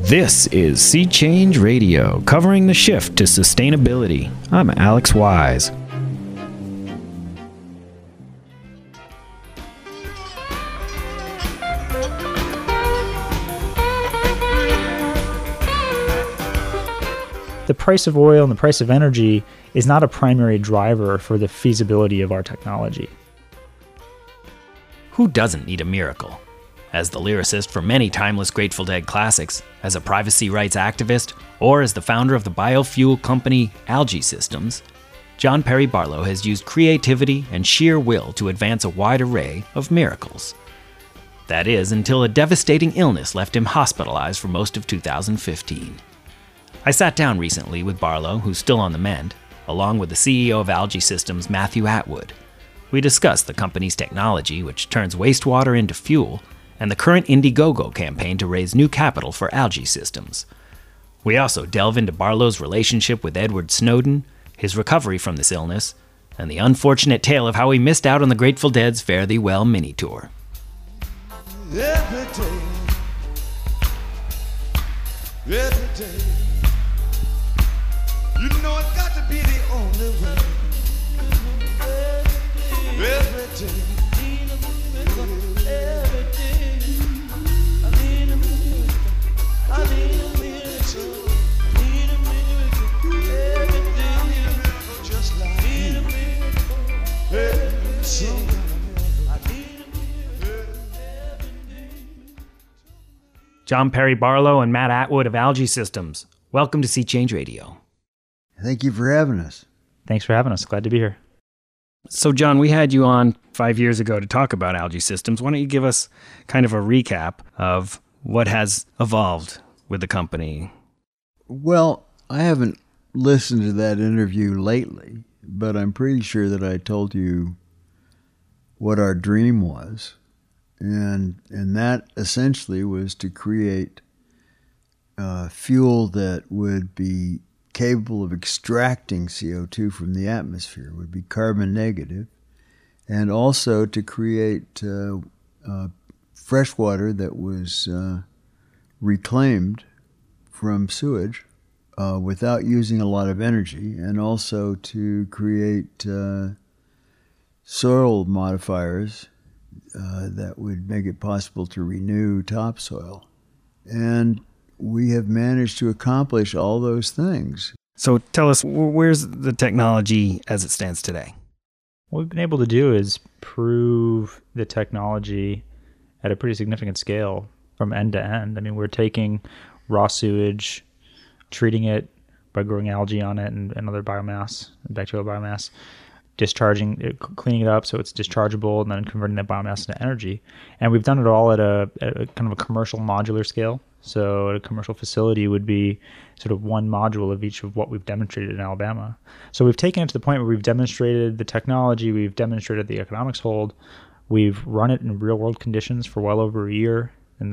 This is Sea Change Radio, covering the shift to sustainability. I'm Alex Wise. The price of oil and the price of energy is not a primary driver for the feasibility of our technology. Who doesn't need a miracle? As the lyricist for many timeless Grateful Dead classics, as a privacy rights activist, or as the founder of the biofuel company Algae Systems, John Perry Barlow has used creativity and sheer will to advance a wide array of miracles. That is, until a devastating illness left him hospitalized for most of 2015. I sat down recently with Barlow, who's still on the mend, along with the CEO of Algae Systems, Matthew Atwood. We discussed the company's technology, which turns wastewater into fuel, and the current Indiegogo campaign to raise new capital for Algae Systems. We also delve into Barlow's relationship with Edward Snowden, his recovery from this illness, and the unfortunate tale of how he missed out on the Grateful Dead's Fare Thee Well mini tour. Every day, you know it's got to be the only way. Every day. John Perry Barlow and Matt Atwood of Algae Systems. Welcome to Sea Change Radio. Thank you for having us. Thanks for having us. Glad to be here. So, John, we had you on 5 years ago to talk about Algae Systems. Why don't you give us kind of a recap of what has evolved with the company? Well, I haven't listened to that interview lately, but I'm pretty sure that I told you what our dream was. And that essentially was to create fuel that would be capable of extracting CO2 from the atmosphere, would be carbon negative, and also to create fresh water that was reclaimed from sewage without using a lot of energy, and also to create soil modifiers that would make it possible to renew topsoil. And we have managed to accomplish all those things. So tell us, where's the technology as it stands today? What we've been able to do is prove the technology at a pretty significant scale from end to end. I mean, we're taking raw sewage, treating it by growing algae on it and other biomass, bacterial biomass, discharging it, cleaning it up so it's dischargeable, and then converting that biomass into energy. And we've done it all at a kind of a commercial modular scale. So a commercial facility would be sort of one module of each of what we've demonstrated in Alabama. So we've taken it to the point where we've demonstrated the technology, we've demonstrated the economics hold, we've run it in real world conditions for well over a year in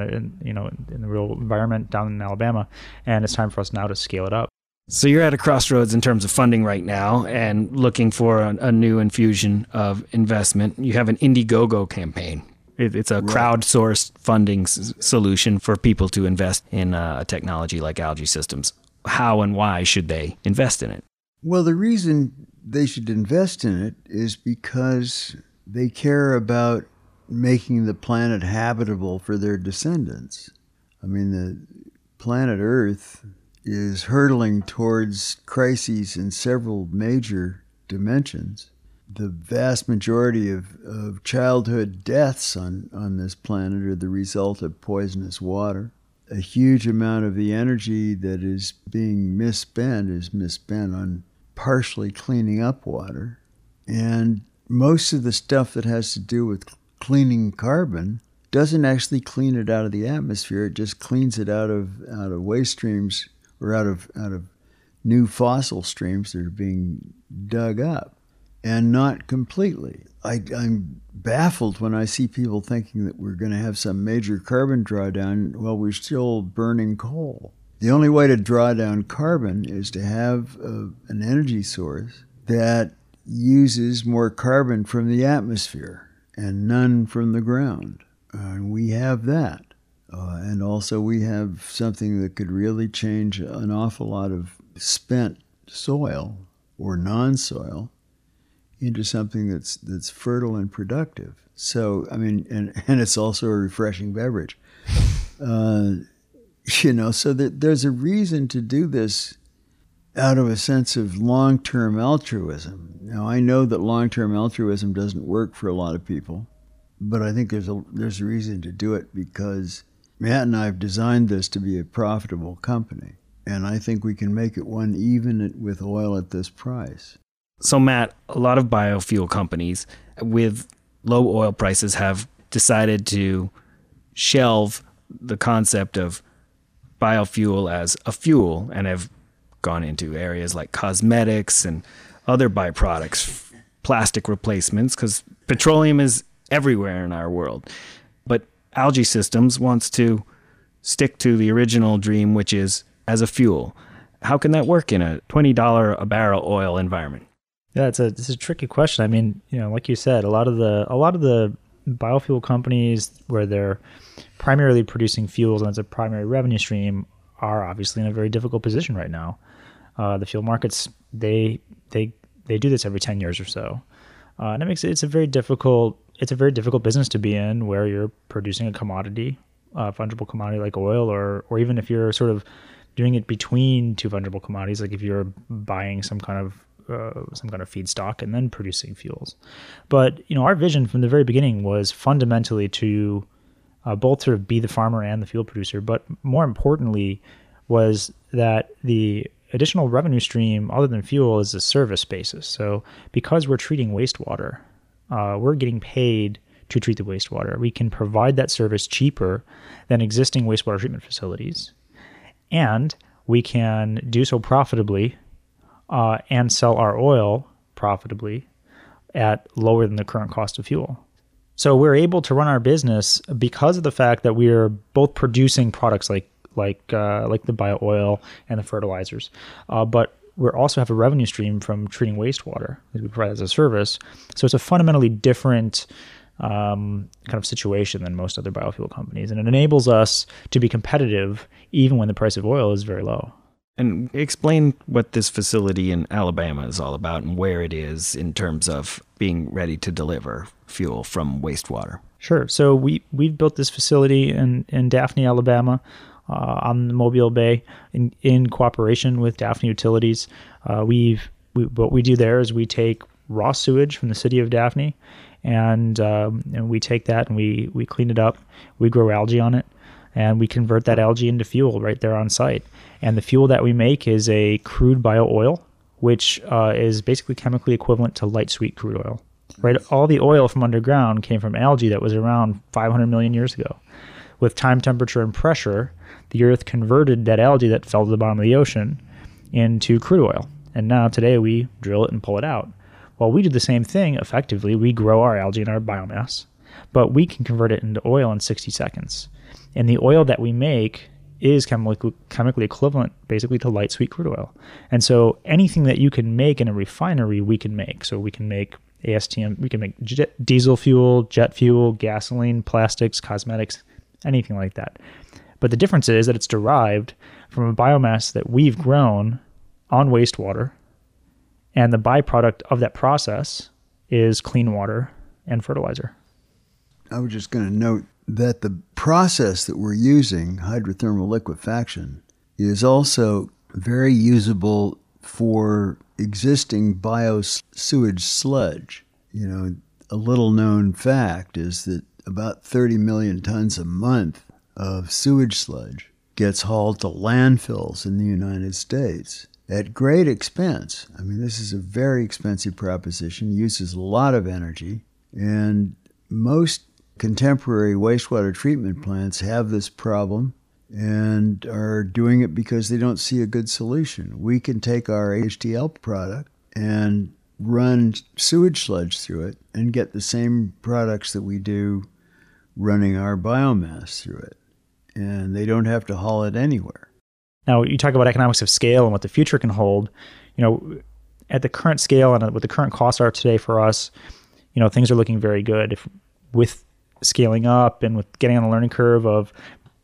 the real environment down in Alabama, and it's time for us now to scale it up. So you're at a crossroads in terms of funding right now and looking for a new infusion of investment. You have an Indiegogo campaign. It's a crowdsourced funding solution for people to invest in a technology like Algae Systems. How and why should they invest in it? Well, the reason they should invest in it is because they care about making the planet habitable for their descendants. I mean, the planet Earth is hurtling towards crises in several major dimensions. The vast majority of childhood deaths on this planet are the result of poisonous water. A huge amount of the energy that is being misspent is misspent on partially cleaning up water. And most of the stuff that has to do with cleaning carbon doesn't actually clean it out of the atmosphere. It just cleans it out of waste streams or out of new fossil streams that are being dug up. And not completely. I'm baffled when I see people thinking that we're going to have some major carbon drawdown while we're still burning coal. The only way to draw down carbon is to have an energy source that uses more carbon from the atmosphere and none from the ground. And we have that. And also we have something that could really change an awful lot of spent soil or non-soil into something that's fertile and productive. So, I mean, and it's also a refreshing beverage. So that there's a reason to do this out of a sense of long-term altruism. Now, I know that long-term altruism doesn't work for a lot of people, but I think there's a reason to do it because Matt and I have designed this to be a profitable company, and I think we can make it one even with oil at this price. So, Matt, a lot of biofuel companies with low oil prices have decided to shelve the concept of biofuel as a fuel and have gone into areas like cosmetics and other byproducts, plastic replacements, because petroleum is everywhere in our world. But Algae Systems wants to stick to the original dream, which is as a fuel. How can that work in a $20 a barrel oil environment? Yeah, it's a tricky question. I mean, like you said, a lot of the biofuel companies where they're primarily producing fuels and it's a primary revenue stream are obviously in a very difficult position right now. The fuel markets, they do this every 10 years or so. And it makes it's a very difficult business to be in where you're producing a commodity, fungible commodity like oil, or even if you're sort of doing it between two fungible commodities, like if you're buying some kind of feedstock and then producing fuels. But our vision from the very beginning was fundamentally to both sort of be the farmer and the fuel producer, but more importantly was that the additional revenue stream other than fuel is a service basis. So because we're treating wastewater, we're getting paid to treat the wastewater. We can provide that service cheaper than existing wastewater treatment facilities, and we can do so profitably and sell our oil profitably at lower than the current cost of fuel. So we're able to run our business because of the fact that we're both producing products like the bio oil and the fertilizers, but we also have a revenue stream from treating wastewater that we provide as a service. So it's a fundamentally different kind of situation than most other biofuel companies, and it enables us to be competitive even when the price of oil is very low. And explain what this facility in Alabama is all about and where it is in terms of being ready to deliver fuel from wastewater. Sure. So we've built this facility in Daphne, Alabama, on the Mobile Bay in cooperation with Daphne Utilities. What we do there is we take raw sewage from the city of Daphne, and we take that and we clean it up. We grow algae on it, and we convert that algae into fuel right there on site. And the fuel that we make is a crude bio oil, which is basically chemically equivalent to light sweet crude oil. Right, all the oil from underground came from algae that was around 500 million years ago. With time, temperature, and pressure, the Earth converted that algae that fell to the bottom of the ocean into crude oil. And now today we drill it and pull it out. Well, we do the same thing effectively. We grow our algae in our biomass, but we can convert it into oil in 60 seconds. And the oil that we make is chemically equivalent basically to light sweet crude oil. And so anything that you can make in a refinery, we can make. So we can make ASTM, we can make diesel fuel, jet fuel, gasoline, plastics, cosmetics, anything like that. But the difference is that it's derived from a biomass that we've grown on wastewater, and the byproduct of that process is clean water and fertilizer. I was just going to note that the process that we're using, hydrothermal liquefaction, is also very usable for existing bio-sewage sludge. A little known fact is that about 30 million tons a month of sewage sludge gets hauled to landfills in the United States at great expense. I mean, this is a very expensive proposition, uses a lot of energy, and most contemporary wastewater treatment plants have this problem and are doing it because they don't see a good solution. We can take our HTL product and run sewage sludge through it and get the same products that we do running our biomass through it. And they don't have to haul it anywhere. Now, you talk about economics of scale and what the future can hold. At the current scale and what the current costs are today for us, things are looking very good. With scaling up and with getting on the learning curve of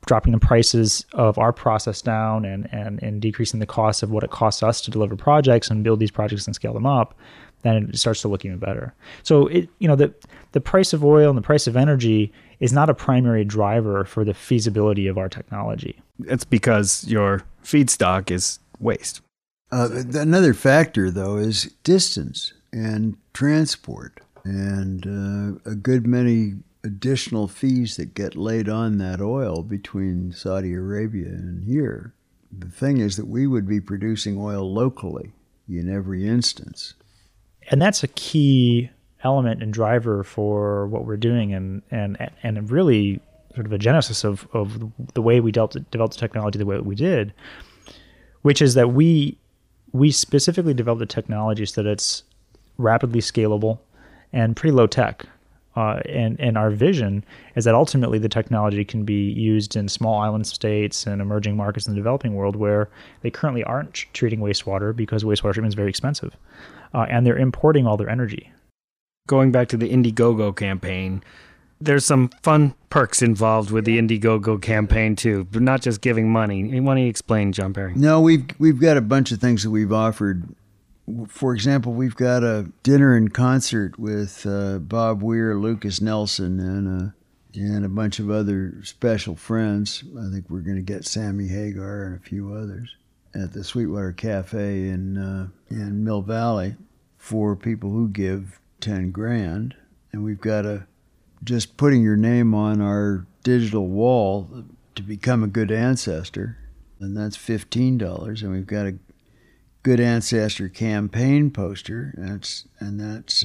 dropping the prices of our process down and decreasing the cost of what it costs us to deliver projects and build these projects and scale them up, then it starts to look even better. So the price of oil and the price of energy is not a primary driver for the feasibility of our technology. It's because your feedstock is waste. Another factor, though, is distance and transport and a good many additional fees that get laid on that oil between Saudi Arabia and here. The thing is that we would be producing oil locally in every instance. And that's a key element and driver for what we're doing and really sort of a genesis of the way we developed the technology the way we did, which is that we specifically developed the technology so that it's rapidly scalable and pretty low tech. And our vision is that ultimately the technology can be used in small island states and emerging markets in the developing world where they currently aren't treating wastewater because wastewater treatment is very expensive. And they're importing all their energy. Going back to the Indiegogo campaign, there's some fun perks involved with the Indiegogo campaign too, but not just giving money. Why don't you explain, John Perry? No, we've got a bunch of things that we've offered. For example, we've got a dinner and concert with Bob Weir, Lucas Nelson, and a bunch of other special friends. I think we're going to get Sammy Hagar and a few others at the Sweetwater Cafe in Mill Valley for people who give $10,000. And we've got just putting your name on our digital wall to become a good ancestor, and that's $15. And we've got a Good Ancestor campaign poster, and that's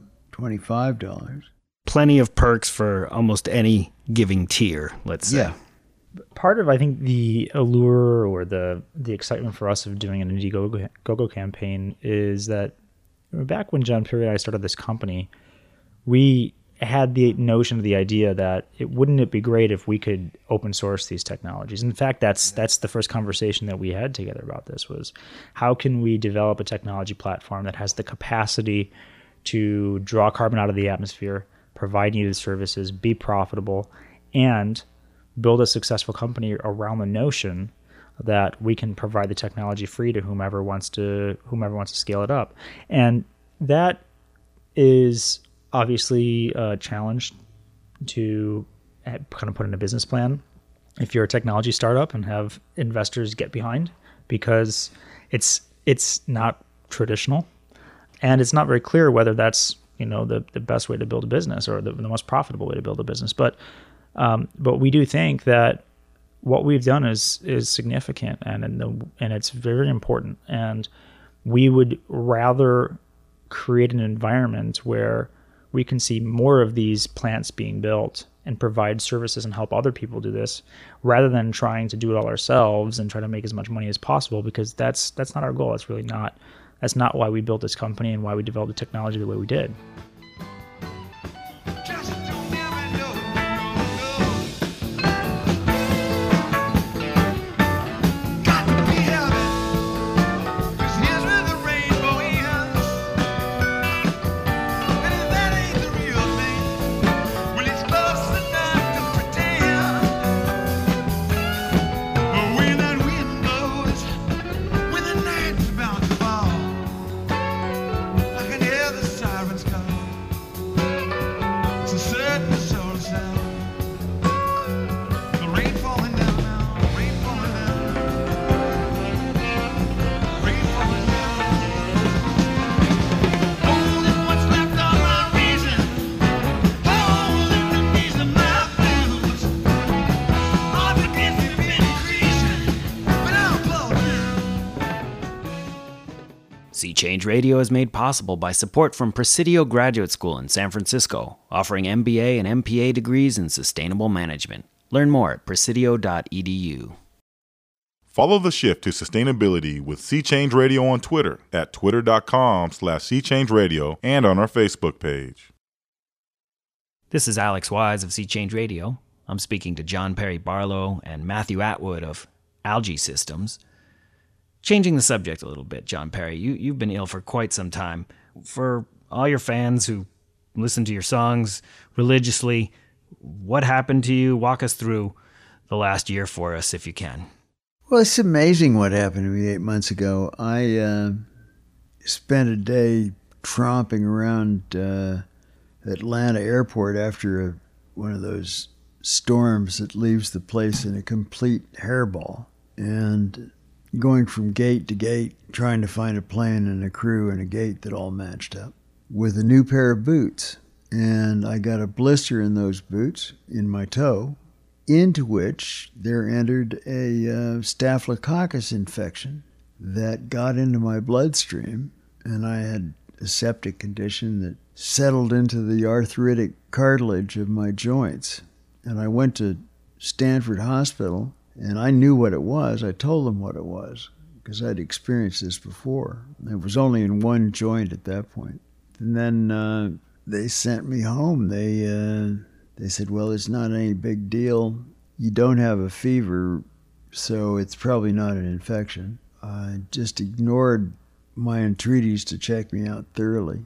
$25. Plenty of perks for almost any giving tier, let's say. Yeah. Part of, I think, the allure or the excitement for us of doing an Indiegogo campaign is that back when John Perry and I started this company, we had the notion of the idea that wouldn't it be great if we could open source these technologies. In fact, that's the first conversation that we had together about this was how can we develop a technology platform that has the capacity to draw carbon out of the atmosphere, provide needed services, be profitable, and build a successful company around the notion that we can provide the technology free to whomever wants to scale it up. And that is obviously a challenge to kind of put in a business plan if you're a technology startup and have investors get behind, because it's not traditional and it's not very clear whether that's the best way to build a business or the most profitable way to build a business. But we do think that what we've done is significant and it's very important. And we would rather create an environment where we can see more of these plants being built and provide services and help other people do this, rather than trying to do it all ourselves and try to make as much money as possible, because that's not our goal. That's not why we built this company and why we developed the technology the way we did. Sea Change Radio is made possible by support from Presidio Graduate School in San Francisco, offering MBA and MPA degrees in sustainable management. Learn more at presidio.edu. Follow the shift to sustainability with Sea Change Radio on Twitter at twitter.com/SeaChangeRadio and on our Facebook page. This is Alex Wise of Sea Change Radio. I'm speaking to John Perry Barlow and Matthew Atwood of Algae Systems. Changing the subject a little bit, John Perry, you've been ill for quite some time. For all your fans who listen to your songs religiously, what happened to you? Walk us through the last year for us if you can. Well, it's amazing what happened to me 8 months ago. I spent a day tromping around Atlanta airport after one of those storms that leaves the place in a complete hairball, and going from gate to gate, trying to find a plane and a crew and a gate that all matched up, with a new pair of boots. And I got a blister in those boots in my toe, into which there entered a staphylococcus infection that got into my bloodstream, and I had a septic condition that settled into the arthritic cartilage of my joints. And I went to Stanford Hospital, and I knew what it was. I told them what it was, because I'd experienced this before. It was only in one joint at that point. And then they sent me home. They said, well, it's not any big deal. You don't have a fever, so it's probably not an infection. I just ignored my entreaties to check me out thoroughly.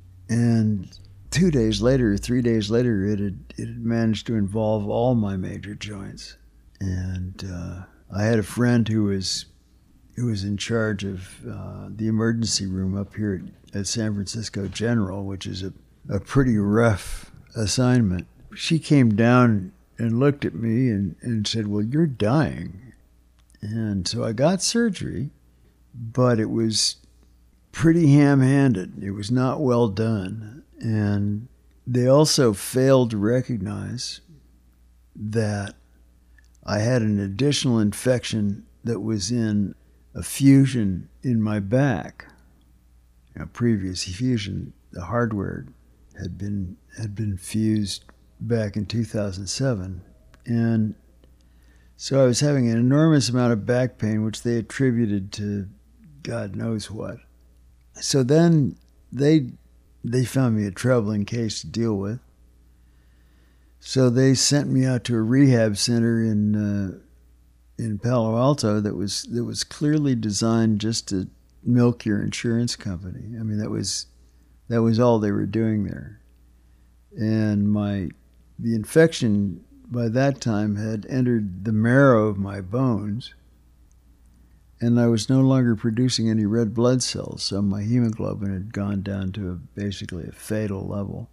And 2 days later, 3 days later, it had managed to involve all my major joints. And I had a friend who was in charge of the emergency room up here at San Francisco General, which is a pretty rough assignment. She came down and looked at me and said, well, you're dying. And so I got surgery, but it was pretty ham-handed. It was not well done. And they also failed to recognize that I had an additional infection that was in a fusion in my back. A previous fusion, the hardware had been fused back in 2007. And so I was having an enormous amount of back pain, which they attributed to God knows what. So then they found me a troubling case to deal with. So they sent me out to a rehab center in Palo Alto that was clearly designed just to milk your insurance company. I mean, that was all they were doing there. And the infection by that time had entered the marrow of my bones, and I was no longer producing any red blood cells, so my hemoglobin had gone down to basically a fatal level.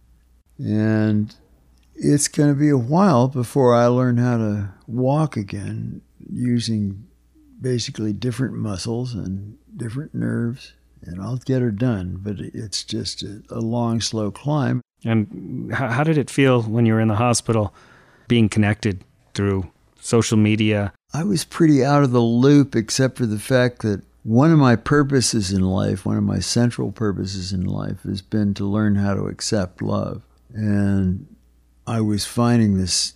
And it's going to be a while before I learn how to walk again using basically different muscles and different nerves, and I'll get her done, but it's just a long, slow climb. And how did it feel when you were in the hospital, being connected through social media? I was pretty out of the loop, except for the fact that one of my purposes in life, one of my central purposes in life, has been to learn how to accept love. And I was finding this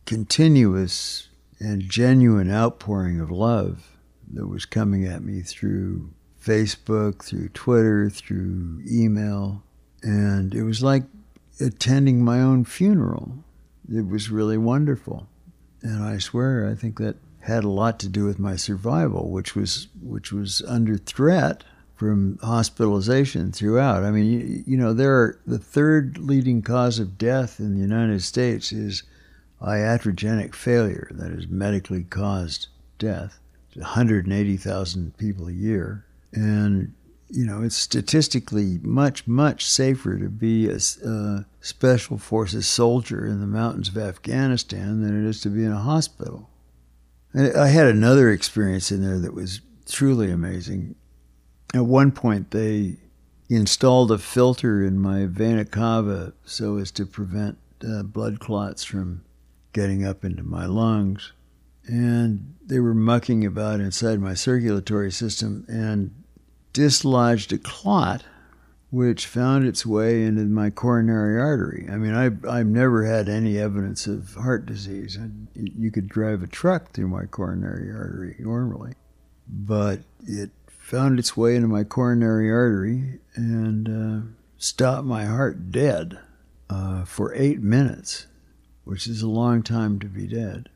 continuous and genuine outpouring of love that was coming at me through Facebook, through Twitter, through email. And it was like attending my own funeral. It was really wonderful. And I swear, I think that had a lot to do with my survival, which was under threat from hospitalization throughout. I mean, the third leading cause of death in the United States is iatrogenic failure, that is medically caused death. It's 180,000 people a year. And, it's statistically much, much safer to be a special forces soldier in the mountains of Afghanistan than it is to be in a hospital. And I had another experience in there that was truly amazing. At one point, they installed a filter in my vena cava so as to prevent blood clots from getting up into my lungs. And they were mucking about inside my circulatory system and dislodged a clot which found its way into my coronary artery. I mean, I've never had any evidence of heart disease. You could drive a truck through my coronary artery normally. But it found its way into my coronary artery and stopped my heart dead for 8 minutes, which is a long time to be dead.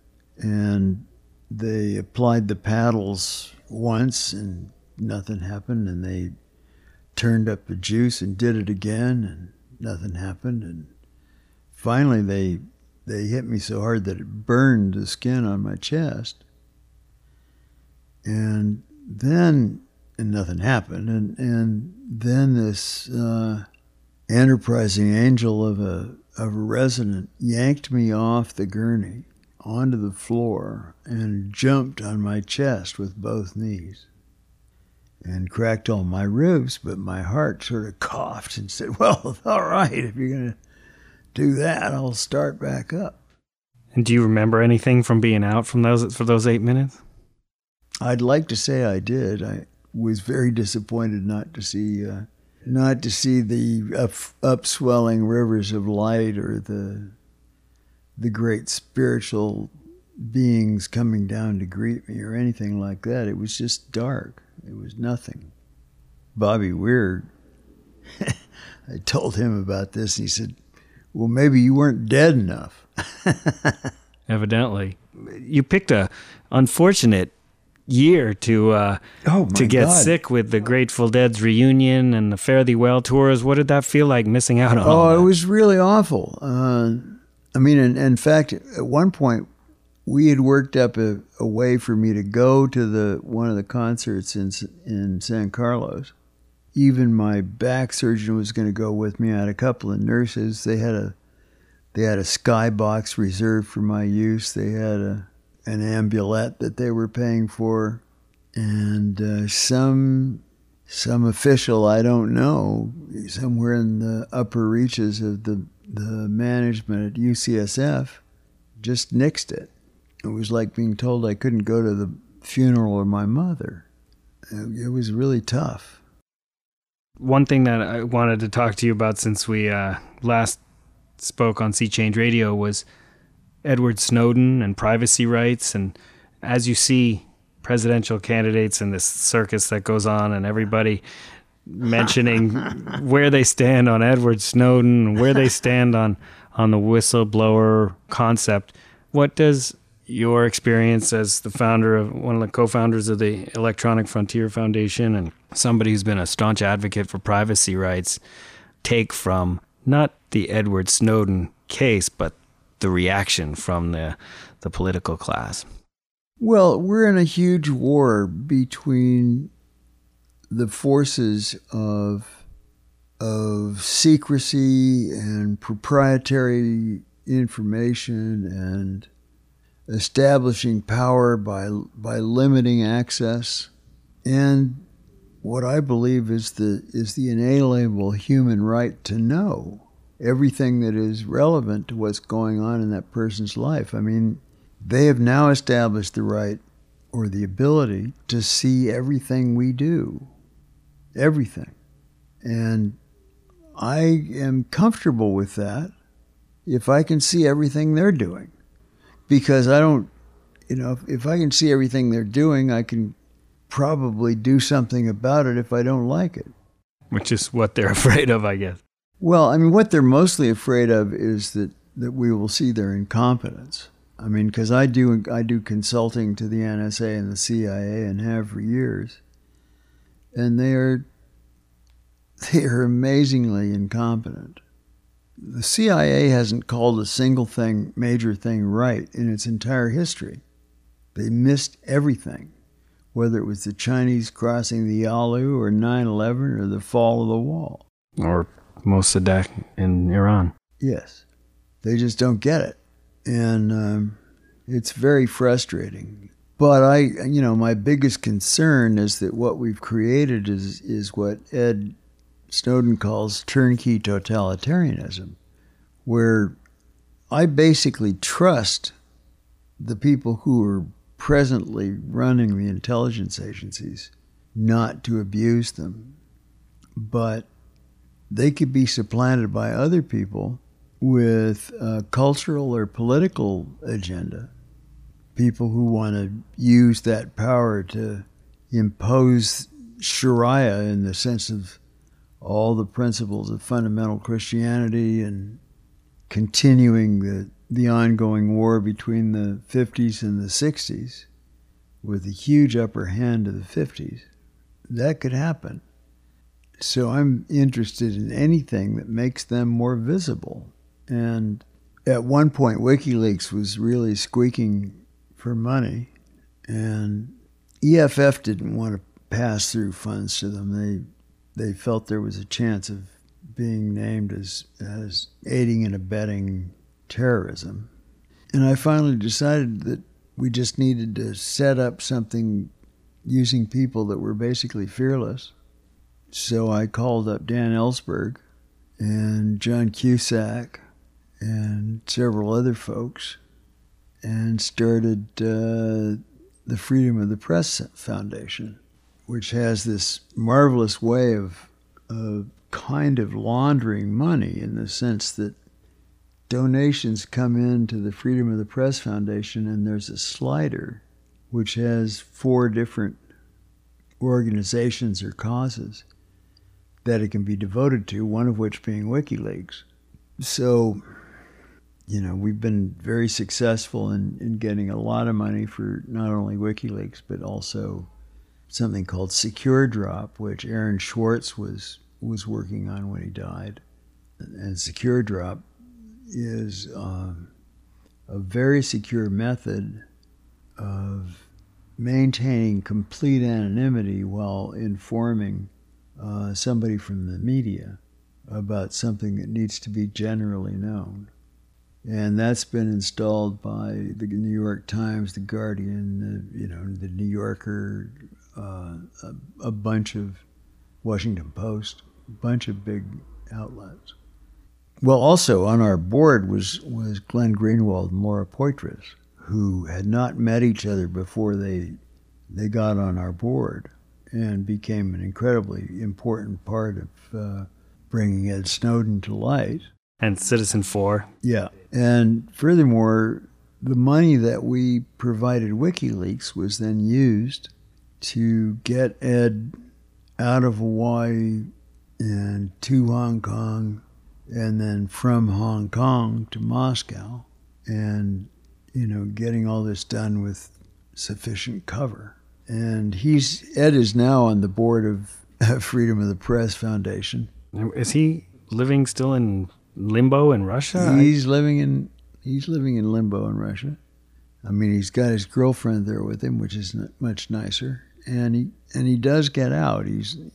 And they applied the paddles once and nothing happened, and they turned up the juice and did it again, and nothing happened. And finally they they hit me so hard that it burned the skin on my chest. And nothing happened. And then this enterprising angel of a resident yanked me off the gurney onto the floor and jumped on my chest with both knees and cracked all my ribs, but my heart sort of coughed and said, well, all right, if you're going to do that, I'll start back up. And do you remember anything from being out for those 8 minutes? I'd like to say I did. I was very disappointed not to see the upswelling rivers of light or the great spiritual beings coming down to greet me or anything like that. It was just dark. It was nothing. Bobby Weir, I told him about this, and he said, well, maybe you weren't dead enough. Evidently. You picked a unfortunate year to get sick with the Grateful Dead's reunion and the Fare Thee Well tours. What did that feel like, missing out on all that? It was really awful. In fact, at one point, we had worked up a way for me to go to one of the concerts in San Carlos. Even my back surgeon was going to go with me. I had a couple of nurses. They had a skybox reserved for my use. They had an ambulette that they were paying for, and some official, I don't know, somewhere in the upper reaches of the management at UCSF just nixed it. It was like being told I couldn't go to the funeral of my mother. It was really tough. One thing that I wanted to talk to you about since we last spoke on Sea Change Radio was Edward Snowden and privacy rights. And as you see presidential candidates and this circus that goes on and everybody mentioning where they stand on Edward Snowden and where they stand on the whistleblower concept, what does your experience as one of the co-founders of the Electronic Frontier Foundation and somebody who's been a staunch advocate for privacy rights take from not the Edward Snowden case, but the reaction from the political class? Well, we're in a huge war between the forces of secrecy and proprietary information and establishing power by limiting access, and what I believe is the inalienable human right to know everything that is relevant to what's going on in that person's life. I mean, they have now established the right or the ability to see everything we do, everything. And I am comfortable with that if I can see everything they're doing. Because I don't, if I can see everything they're doing, I can probably do something about it if I don't like it. Which is what they're afraid of, I guess. Well, I mean, what they're mostly afraid of is that we will see their incompetence. I mean, because I do consulting to the NSA and the CIA and have for years, and they are amazingly incompetent. The CIA hasn't called a single major thing right in its entire history. They missed everything, whether it was the Chinese crossing the Yalu or 9/11 or the fall of the wall. Or Mossadegh in Iran. Yes. They just don't get it. And it's very frustrating. But my biggest concern is that what we've created is what Ed Snowden calls turnkey totalitarianism, where I basically trust the people who are presently running the intelligence agencies not to abuse them. But they could be supplanted by other people with a cultural or political agenda, people who want to use that power to impose Sharia in the sense of all the principles of fundamental Christianity and continuing the ongoing war between the 50s and the 60s with a huge upper hand of the 50s. That could happen. So I'm interested in anything that makes them more visible. And at one point, WikiLeaks was really squeaking for money, and EFF didn't want to pass through funds to them. They felt there was a chance of being named as aiding and abetting terrorism. And I finally decided that we just needed to set up something using people that were basically fearless. So I called up Dan Ellsberg and John Cusack and several other folks and started the Freedom of the Press Foundation, which has this marvelous way of kind of laundering money, in the sense that donations come into the Freedom of the Press Foundation, and there's a slider which has 4 different organizations or causes that it can be devoted to, one of which being WikiLeaks. So, we've been very successful in getting a lot of money for not only WikiLeaks, but also something called Secure Drop, which Aaron Schwartz was working on when he died. And Secure Drop is a very secure method of maintaining complete anonymity while informing somebody from the media about something that needs to be generally known. And that's been installed by the New York Times, the Guardian, the New Yorker, a bunch of Washington Post, a bunch of big outlets. Well, also on our board was Glenn Greenwald and Laura Poitras, who had not met each other before they got on our board, and became an incredibly important part of bringing Ed Snowden to light. And Citizen4. Yeah. And furthermore, the money that we provided WikiLeaks was then used to get Ed out of Hawaii and to Hong Kong, and then from Hong Kong to Moscow, and, getting all this done with sufficient cover. And Ed is now on the board of Freedom of the Press Foundation. Is he living still in limbo in Russia? He's living in limbo in Russia. I mean, he's got his girlfriend there with him, which is much nicer. And he does get out.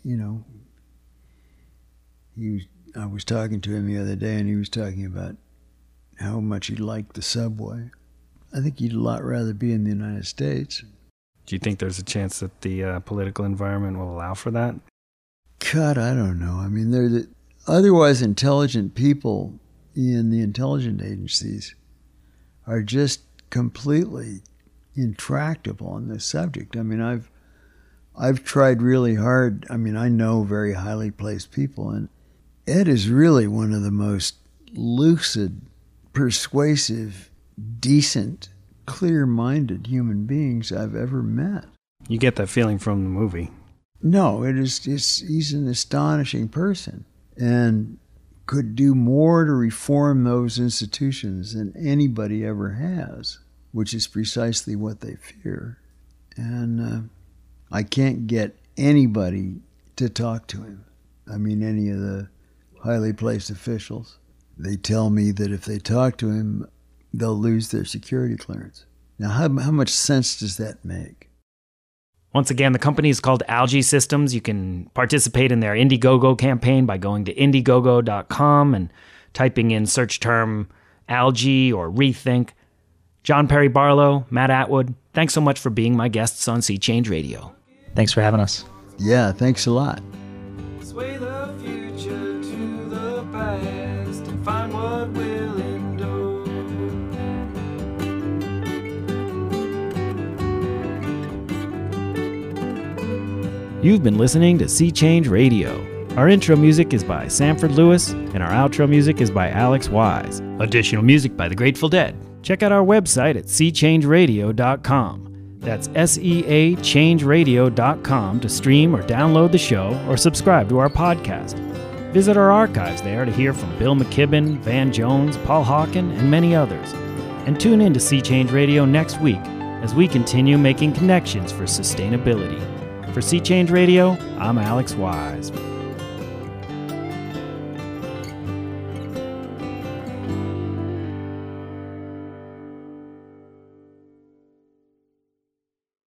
I was talking to him the other day, and he was talking about how much he liked the subway. I think he'd a lot rather be in the United States. Do you think there's a chance that the political environment will allow for that? God, I don't know. I mean, they're the otherwise intelligent people in the intelligence agencies are just completely intractable on this subject. I mean, I've tried really hard. I mean, I know very highly placed people, and Ed is really one of the most lucid, persuasive, decent, clear-minded human beings I've ever met. You get that feeling from the movie. No, he's an astonishing person, and could do more to reform those institutions than anybody ever has, which is precisely what they fear. And I can't get anybody to talk to him. I mean, any of the highly placed officials. They tell me that if they talk to him, they'll lose their security clearance. Now, how much sense does that make? Once again, the company is called Algae Systems. You can participate in their Indiegogo campaign by going to Indiegogo.com and typing in search term algae or rethink. John Perry Barlow, Matt Atwood, thanks so much for being my guests on Sea Change Radio. Thanks for having us. Yeah, thanks a lot. Sway the future to the past and find what will endure. You've been listening to Sea Change Radio. Our intro music is by Sanford Lewis, and our outro music is by Alex Wise. Additional music by the Grateful Dead. Check out our website at seachangeradio.com. That's SEAchangeradio.com to stream or download the show or subscribe to our podcast. Visit our archives there to hear from Bill McKibben, Van Jones, Paul Hawken, and many others. And tune in to Sea Change Radio next week as we continue making connections for sustainability. For Sea Change Radio, I'm Alex Wise.